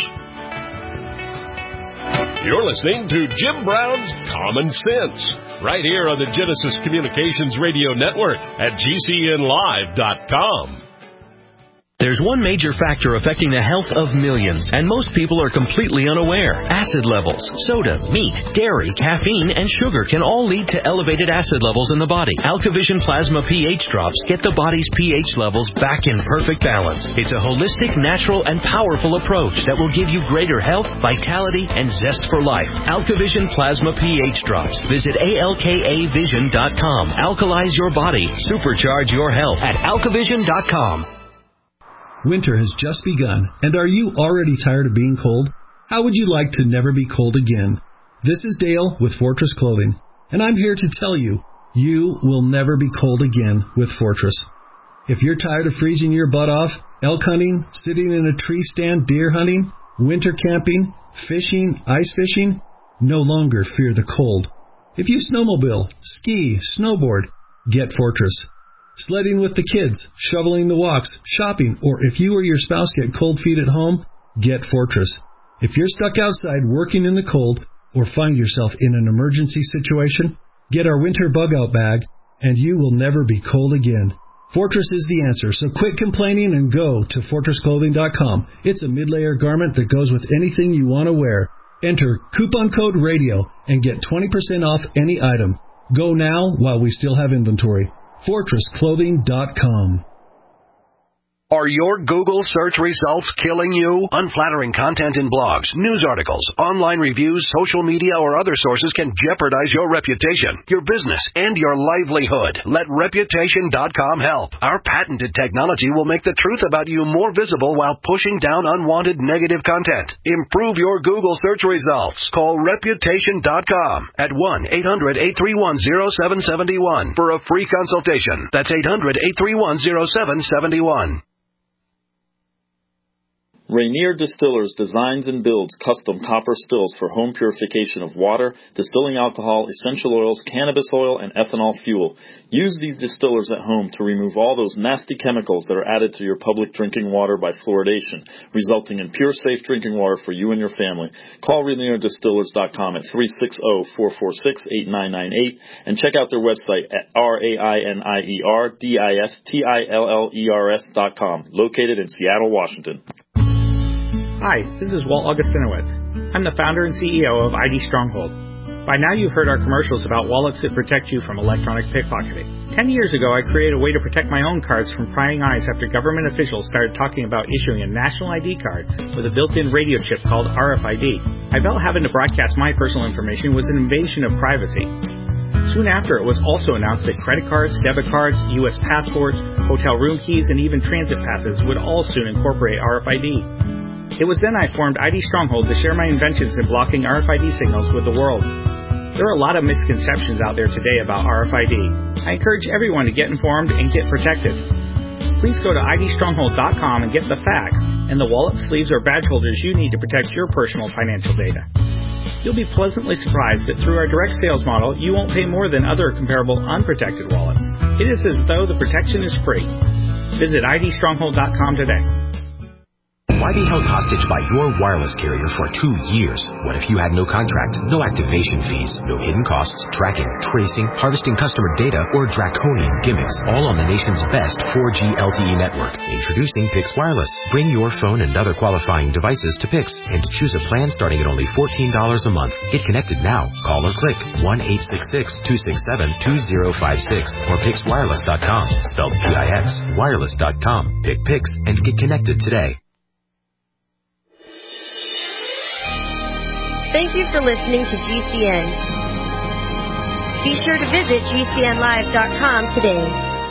You're listening to Jim Brown's Common Sense, right here on the Genesis Communications Radio Network at G C N live dot com. There's one major factor affecting the health of millions, and most people are completely unaware. Acid levels. Soda, meat, dairy, caffeine, and sugar can all lead to elevated acid levels in the body. AlkaVision Plasma pH drops get the body's pH levels back in perfect balance. It's a holistic, natural, and powerful approach that will give you greater health, vitality, and zest for life. AlkaVision Plasma pH drops. Visit A L K A vision dot com. Alkalize your body. Supercharge your health at alka vision dot com. Winter has just begun, and are you already tired of being cold? How would you like to never be cold again? This is Dale with Fortress Clothing, and I'm here to tell you, you will never be cold again with Fortress. If you're tired of freezing your butt off, elk hunting, sitting in a tree stand deer hunting, winter camping, fishing, ice fishing, no longer fear the cold. If you snowmobile, ski, snowboard, get Fortress. Sledding with the kids, shoveling the walks, shopping, or if you or your spouse get cold feet at home, get Fortress. If you're stuck outside working in the cold or find yourself in an emergency situation, get our winter bug-out bag, and you will never be cold again. Fortress is the answer, so quit complaining and go to fortress clothing dot com. It's a mid-layer garment that goes with anything you want to wear. Enter coupon code RADIO and get twenty percent off any item. Go now while we still have inventory. fortress clothing dot com. Are your Google search results killing you? Unflattering content in blogs, news articles, online reviews, social media, or other sources can jeopardize your reputation, your business, and your livelihood. Let Reputation dot com help. Our patented technology will make the truth about you more visible while pushing down unwanted negative content. Improve your Google search results. Call Reputation dot com at one eight hundred eight three one oh seven seven one for a free consultation. That's eight hundred eight three one oh seven seven one. Rainier Distillers designs and builds custom copper stills for home purification of water, distilling alcohol, essential oils, cannabis oil, and ethanol fuel. Use these distillers at home to remove all those nasty chemicals that are added to your public drinking water by fluoridation, resulting in pure, safe drinking water for you and your family. Call Rainier Distillers dot com at three six zero, four four six, eight nine nine eight and check out their website at R A I N I E R D I S T I L L E R S dot com, located in Seattle, Washington. Hi, this is Walt Augustinowitz. I'm the founder and C E O of I D Stronghold. By now you've heard our commercials about wallets that protect you from electronic pickpocketing. Ten years ago, I created a way to protect my own cards from prying eyes after government officials started talking about issuing a national I D card with a built-in radio chip called R F I D. I felt having to broadcast my personal information was an invasion of privacy. Soon after, it was also announced that credit cards, debit cards, U S passports, hotel room keys, and even transit passes would all soon incorporate R F I D. It was then I formed I D Stronghold to share my inventions in blocking R F I D signals with the world. There are a lot of misconceptions out there today about R F I D. I encourage everyone to get informed and get protected. Please go to I D Stronghold dot com and get the facts and the wallet, sleeves, or badge holders you need to protect your personal financial data. You'll be pleasantly surprised that through our direct sales model, you won't pay more than other comparable unprotected wallets. It is as though the protection is free. Visit I D Stronghold dot com today. Why be held hostage by your wireless carrier for two years? What if you had no contract, no activation fees, no hidden costs, tracking, tracing, harvesting customer data, or draconian gimmicks, all on the nation's best four G L T E network? Introducing Pix Wireless. Bring your phone and other qualifying devices to Pix and choose a plan starting at only fourteen dollars a month. Get connected now. Call or click one eight six six, two six seven, two zero five six or Pix Wireless dot com, spelled P I X, wireless dot com. Pick Pix and get connected today. Thank you for listening to G C N. Be sure to visit G C N live dot com today.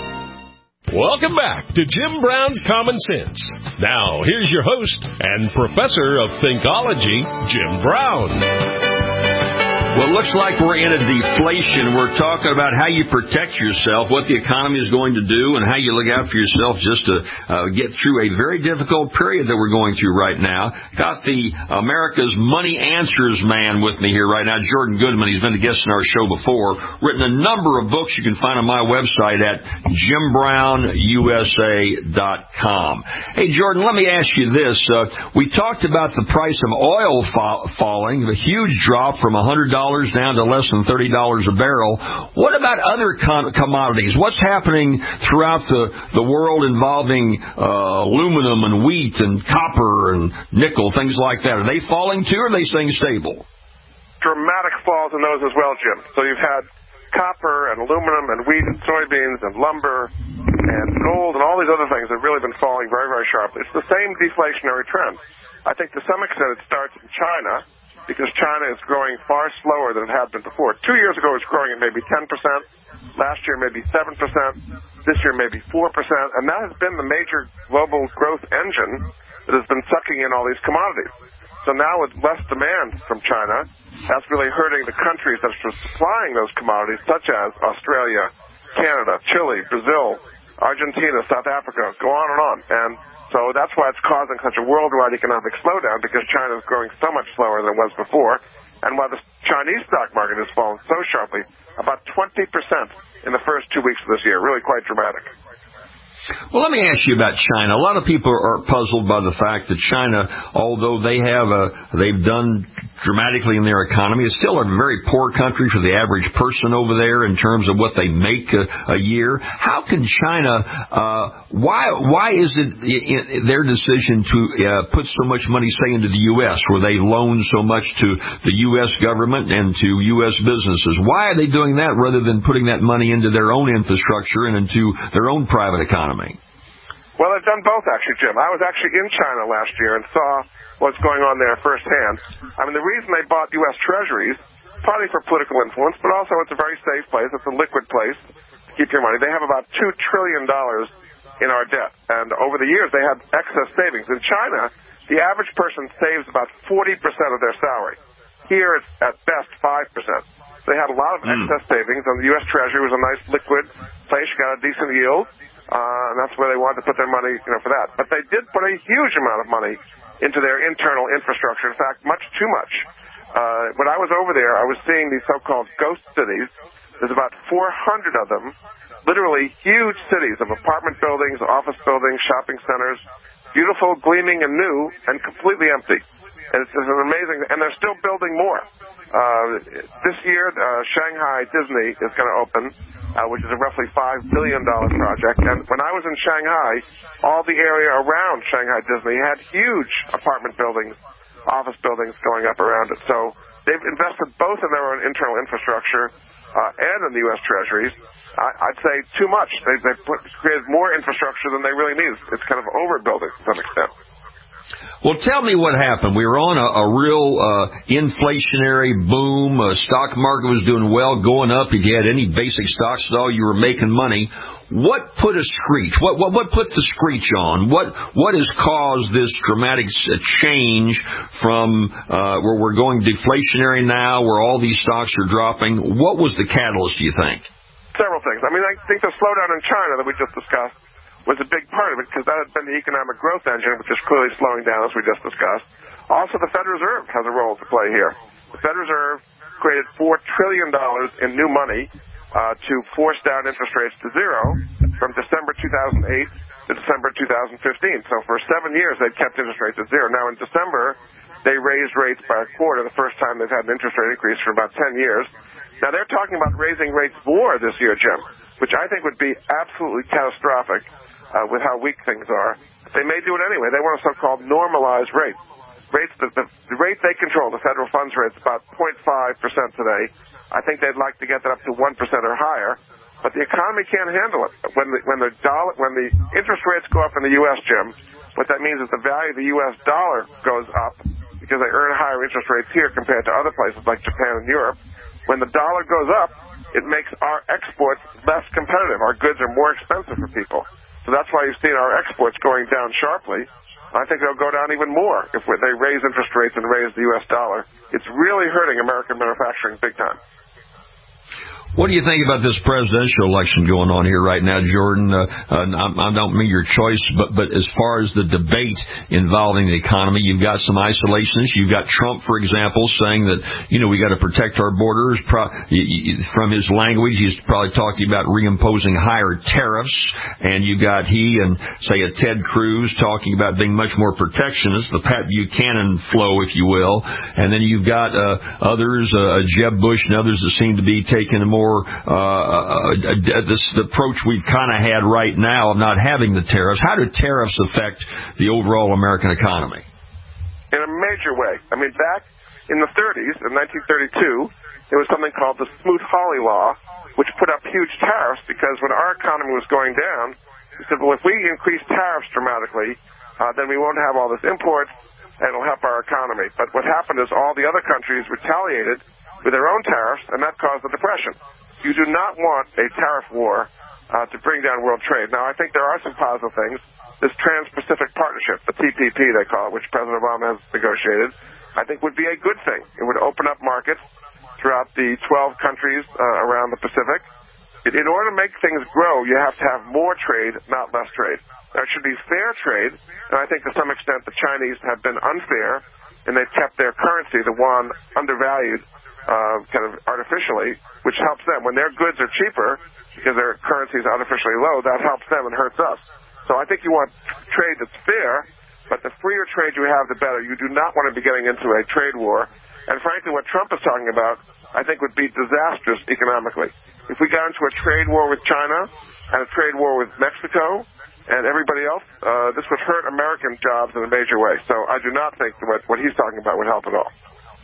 Welcome back to Jim Brown's Common Sense. Now, here's your host and professor of Thinkology, Jim Brown. Well, it looks like we're in a deflation. We're talking about how you protect yourself, what the economy is going to do, and how you look out for yourself just to uh, get through a very difficult period that we're going through right now. Got the America's Money Answers man with me here right now, Jordan Goodman. He's been a guest in our show before. Written a number of books you can find on my website at Jim Brown U S A dot com. Hey, Jordan, let me ask you this. Uh, we talked about the price of oil fa- falling, the huge drop from one hundred dollars down to less than thirty dollars a barrel. What about other com- commodities? What's happening throughout the, the world involving uh, aluminum and wheat and copper and nickel, things like that? Are they falling too, or are they staying stable? Dramatic falls in those as well, Jim. So you've had copper and aluminum and wheat and soybeans and lumber and gold and all these other things that have really been falling very, very sharply. It's the same deflationary trend. I think to some extent it starts in China, because China is growing far slower than it had been before. Two years ago, it was growing at maybe ten percent. Last year, maybe seven percent. This year, maybe four percent. And that has been the major global growth engine that has been sucking in all these commodities. So now with less demand from China, that's really hurting the countries that are supplying those commodities, such as Australia, Canada, Chile, Brazil, Argentina, South Africa, go on and on. And so that's why it's causing such a worldwide economic slowdown, because China is growing so much slower than it was before, and why the Chinese stock market has fallen so sharply, about twenty percent in the first two weeks of this year, really quite dramatic. Well, let me ask you about China. A lot of people are puzzled by the fact that China, although they have a, they've done dramatically in their economy, is still a very poor country for the average person over there in terms of what they make a, a year. How can China, uh, why, why is it in their decision to uh, put so much money, say, into the U S, where they loan so much to the U S government and to U S businesses? Why are they doing that rather than putting that money into their own infrastructure and into their own private economy? Well, they've done both, actually, Jim. I was actually in China last year and saw what's going on there firsthand. I mean, the reason they bought U S Treasuries, partly for political influence, but also it's a very safe place. It's a liquid place to keep your money. They have about two trillion dollars in our debt. And over the years, they had excess savings. In China, the average person saves about forty percent of their salary. Here, it's at best five percent. They had a lot of mm. excess savings, and the U S Treasury was a nice liquid place. You got a decent yield. Uh, and that's where they wanted to put their money, you know, for that. But they did put a huge amount of money into their internal infrastructure. In fact, much too much. Uh, when I was over there, I was seeing these so-called ghost cities. There's about four hundred of them, literally huge cities of apartment buildings, office buildings, shopping centers, beautiful, gleaming, and new, and completely empty. And it's, it's an amazing, and they're still building more. Uh, this year, uh, Shanghai Disney is going to open, uh, which is a roughly five billion dollars project. And when I was in Shanghai, all the area around Shanghai Disney had huge apartment buildings, office buildings going up around it. So they've invested both in their own internal infrastructure uh, and in the U S Treasuries. I, I'd say too much. They, they've put, created more infrastructure than they really need. It's kind of overbuilding to some extent. Well, tell me what happened. We were on a, a real uh, inflationary boom. The stock market was doing well, going up. If you had any basic stocks at all, you were making money. What put a screech? What what, what put the screech on? What what has caused this dramatic change from uh, where we're going deflationary now, where all these stocks are dropping? What was the catalyst, do you think? Several things. I mean, I think the slowdown in China that we just discussed was a big part of it, because that had been the economic growth engine, which is clearly slowing down, as we just discussed. Also, the Federal Reserve has a role to play here. The Federal Reserve created four trillion dollars in new money uh, to force down interest rates to zero from December two thousand eight to December two thousand fifteen. So for seven years, they kept interest rates at zero. Now, in December, they raised rates by a quarter, the first time they've had an interest rate increase for about ten years. Now, they're talking about raising rates more this year, Jim, which I think would be absolutely catastrophic. Uh, with how weak things are. They may do it anyway. They want a so-called normalized rate. Rates, the, the, the rate they control, the federal funds rate, is about zero point five percent today. I think they'd like to get that up to one percent or higher. But the economy can't handle it. When the, when the dollar, when the interest rates go up in the U S, Jim, what that means is the value of the U S dollar goes up because they earn higher interest rates here compared to other places like Japan and Europe. When the dollar goes up, it makes our exports less competitive. Our goods are more expensive for people. So that's why you've seen our exports going down sharply. I think they'll go down even more if they raise interest rates and raise the U S dollar. It's really hurting American manufacturing big time. What do you think about this presidential election going on here right now, Jordan? Uh, uh, I, I don't mean your choice, but, but as far as the debate involving the economy, you've got some isolationists. You've got Trump, for example, saying that, you know, we got to protect our borders. Pro- from his language, he's probably talking about reimposing higher tariffs. And you've got he and, say, a Ted Cruz talking about being much more protectionist, the Pat Buchanan flow, if you will. And then you've got uh, others, uh, Jeb Bush and others that seem to be taking a more Or uh, uh, this the approach we've kind of had right now of not having the tariffs. How do tariffs affect the overall American economy? In a major way. I mean, back in the thirties, in nineteen thirty-two, there was something called the Smoot-Hawley Law, which put up huge tariffs because when our economy was going down, we said, well, if we increase tariffs dramatically, uh, then we won't have all this imports, and it'll help our economy. But what happened is all the other countries retaliated with their own tariffs, and that caused the depression. You do not want a tariff war uh, to bring down world trade. Now, I think there are some positive things. This Trans-Pacific Partnership, the T P P they call it, which President Obama has negotiated, I think would be a good thing. It would open up markets throughout the twelve countries uh, around the Pacific. In order to make things grow, you have to have more trade, not less trade. There should be fair trade, and I think to some extent the Chinese have been unfair, and they've kept their currency, the yuan, undervalued, uh, kind of artificially, which helps them. When their goods are cheaper, because their currency is artificially low, that helps them and hurts us. So I think you want trade that's fair, but the freer trade you have, the better. You do not want to be getting into a trade war. And frankly, what Trump is talking about, I think would be disastrous economically. If we got into a trade war with China and a trade war with Mexico and everybody else, uh, this would hurt American jobs in a major way. So I do not think that what, what he's talking about would help at all.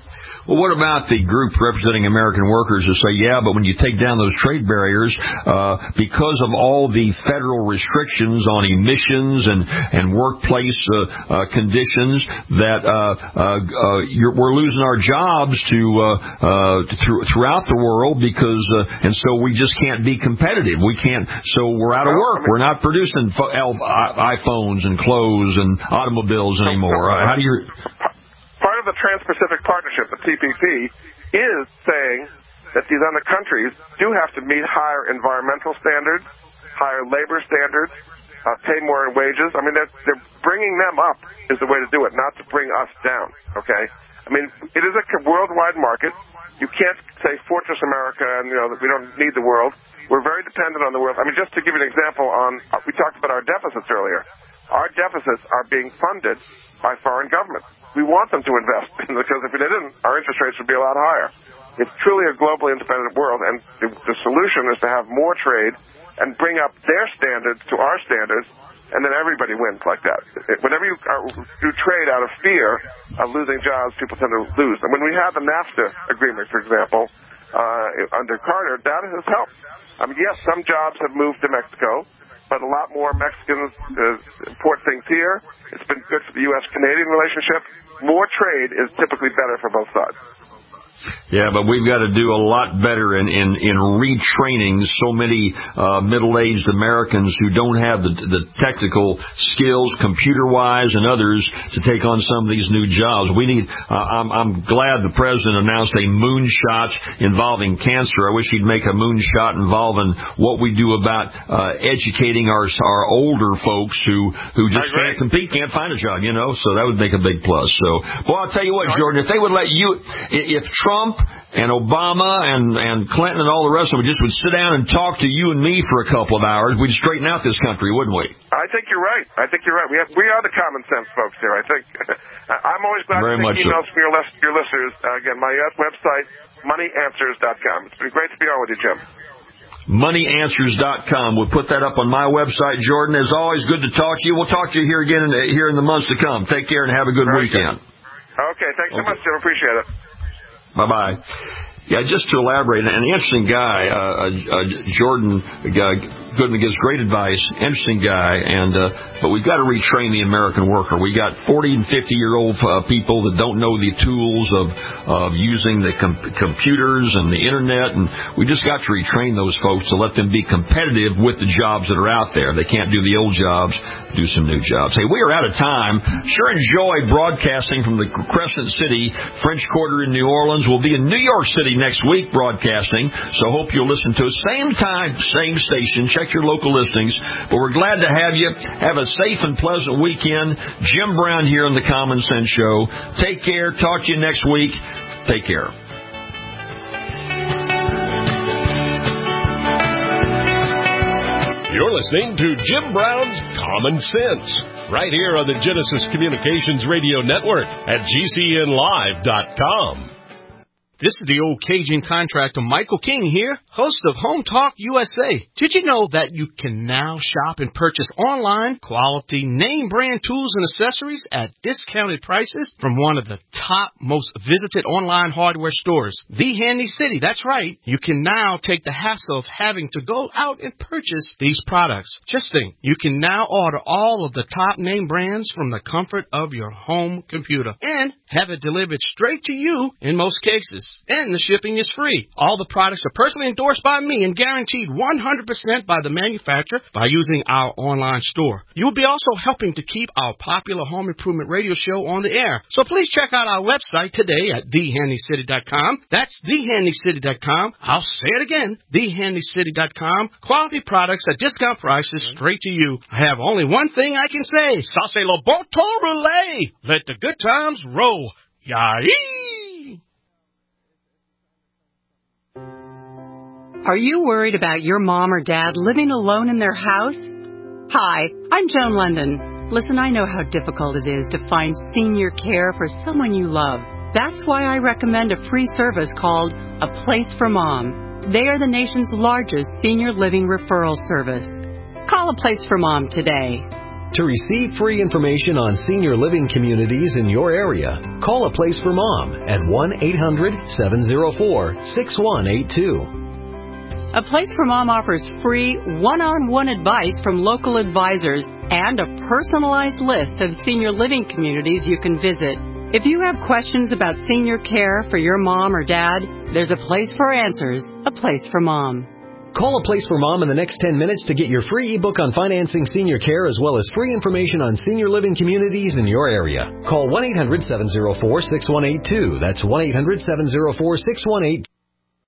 Well, what about the group representing American workers who say, yeah, but when you take down those trade barriers, uh, because of all the federal restrictions on emissions and, and workplace uh, uh, conditions, that uh, uh, uh, you're, we're losing our jobs to uh, uh, th- throughout the world because, uh, and so we just can't be competitive. We can't, so we're out of work. We're not producing fo- iPhones and clothes and automobiles anymore. Uh, how do you... Part of the Trans-Pacific Partnership, the T P P, is saying that these other countries do have to meet higher environmental standards, higher labor standards, uh, pay more in wages. I mean, they're, they're bringing them up is the way to do it, not to bring us down, okay? I mean, it is a worldwide market. You can't say Fortress America and, you know, that we don't need the world. We're very dependent on the world. I mean, just to give you an example on, uh, we talked about our deficits earlier. Our deficits are being funded by foreign governments. We want them to invest because if they didn't, our interest rates would be a lot higher. It's truly a globally independent world, and the, the solution is to have more trade and bring up their standards to our standards, and then everybody wins like that. Whenever you do trade out of fear of losing jobs, people tend to lose. And when we had the NAFTA agreement, for example, uh, under Carter, that has helped. I mean, yes, some jobs have moved to Mexico, but a lot more Mexicans uh, import things here. It's been good for the U S Canadian relationship. More trade is typically better for both sides. Yeah, but we've got to do a lot better in, in, in retraining so many uh, middle-aged Americans who don't have the, the technical skills, computer-wise and others, to take on some of these new jobs. We need. Uh, I'm, I'm glad the president announced a moonshot involving cancer. I wish he'd make a moonshot involving what we do about uh, educating our our older folks who who just can't compete, can't find a job. You know, so that would make a big plus. So, well, I'll tell you what, Jordan, if they would let you, if Trump and Obama and, and Clinton and all the rest of them just would sit down and talk to you and me for a couple of hours, we'd straighten out this country, wouldn't we? I think you're right. I think you're right. We have, we are the common sense folks here, I think. I'm always glad Very to get emails so. from your, list, your listeners. Uh, again, my website, money answers dot com. It's been great to be on with you, Jim. money answers dot com. We'll put that up on my website, Jordan. As always, good to talk to you. We'll talk to you here again in the, here in the months to come. Take care and have a good Very weekend. Good. Okay, thanks so Okay. much, Jim. Appreciate it. Bye-bye. Yeah, just to elaborate, an interesting guy, uh, uh, Jordan uh, Goodman gives great advice, interesting guy, and uh, but we've got to retrain the American worker. We got forty and fifty-year-old uh, people that don't know the tools of, of using the com- computers and the Internet, and we just got to retrain those folks to let them be competitive with the jobs that are out there. They can't do the old jobs, do some new jobs. Hey, we are out of time. Sure enjoy broadcasting from the Crescent City French Quarter in New Orleans. We'll be in New York City next week broadcasting, so hope you'll listen to us. Same time, same station. Check your local listings. But we're glad to have you. Have a safe and pleasant weekend. Jim Brown here on the Common Sense Show. Take care. Talk to you next week. Take care. You're listening to Jim Brown's Common Sense, right here on the Genesis Communications Radio Network at G C N live dot com. This is the old Cajun contractor Michael King here, host of Home Talk U S A. Did you know that you can now shop and purchase online quality name brand tools and accessories at discounted prices from one of the top most visited online hardware stores, The Handy City? That's right. You can now take the hassle of having to go out and purchase these products. Just think, you can now order all of the top name brands from the comfort of your home computer and have it delivered straight to you in most cases. And the shipping is free. All the products are personally endorsed by me and guaranteed one hundred percent by the manufacturer by using our online store. You'll be also helping to keep our popular home improvement radio show on the air. So please check out our website today at the handy city dot com. That's the handy city dot com. I'll say it again, the handy city dot com. Quality products at discount prices straight to you. I have only one thing I can say. Ça c'est le bon temps roulé. Let the good times roll. Yay! Are you worried about your mom or dad living alone in their house? Hi, I'm Joan London. Listen, I know how difficult it is to find senior care for someone you love. That's why I recommend a free service called A Place for Mom. They are the nation's largest senior living referral service. Call A Place for Mom today. To receive free information on senior living communities in your area, call A Place for Mom at one eight hundred seven oh four six one eight two. A Place for Mom offers free one-on-one advice from local advisors and a personalized list of senior living communities you can visit. If you have questions about senior care for your mom or dad, there's a place for answers, A Place for Mom. Call A Place for Mom in the next ten minutes to get your free ebook on financing senior care as well as free information on senior living communities in your area. Call one eight hundred seven oh four six one eight two. That's one eight hundred seven oh four six one eight two.